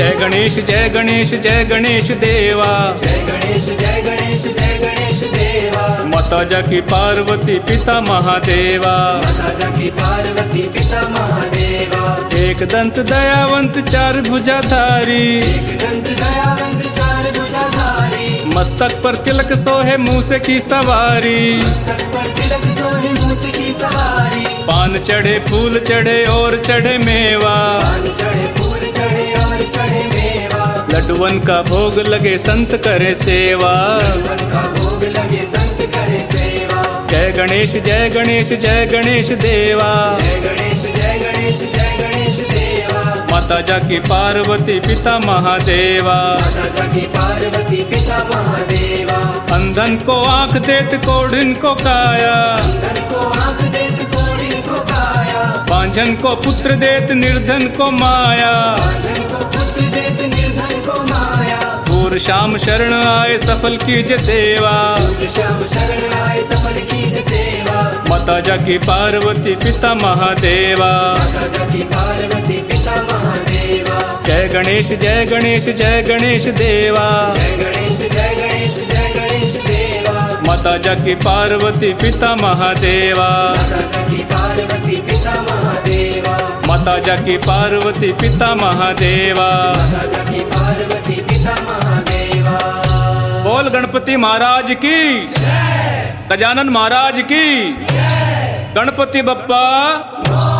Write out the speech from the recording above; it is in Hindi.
जय गणेश जय गणेश जय गणेश देवा। जय गणेश जय गणेश जय गणेश देवा। माता जाकी पार्वती पिता महादेवा। माता जाकी पार्वती पिता महादेवा। एक दंत दयावंत चार भुजाधारी। एक दंत दयावंत चार भुजाधारी। मस्तक पर तिलक सोहे मूसे की सवारी। मस्तक पर तिलक सोहे मूसे की सवारी। पान चढ़े फूल चढ़े और चढ़े मेवा। पान चढ़े फूल चढ़े और चढ़े मेवा। लड्डुअन का भोग लगे संत करे सेवा। लड्डुअन का भोग लगे संत करे सेवा। जय गणेश जय गणेश जय गणेश देवा। जय गणेश जय गणेश जय गणेश देवा। माता जाकी पार्वती पिता महादेवा। माता जाकी पार्वती पिता महादेवा। अंधन को आंख देत कोढ़िन को काया। अंधन को आंख देत कोढ़िन को काया। बांझन को पुत्र देत निर्धन को माया। बांझन को पुत्र देत निर्धन को माया। पूर शाम शरण आए सफल कीजे सेवा। सूर्य श्याम शरण आए सफल कीजे सेवा। माता जाकी पार्वती पिता महादेवा। माता जाकी पार्वती पिता महादेवा। जय गणेश जय गणेश जय गणेश देवा। जय गणेश जय गणेश जय गणेश देवा। माता जाकी पार्वती पिता महादेवा। माता जाकी पार्वती पिता महादेवा। माता जाकी पार्वती पिता महादेवा। माता जाकी पार्वती पिता महादेवा। बोल गणपति महाराज की गजानन महाराज की गणपति बप्पा।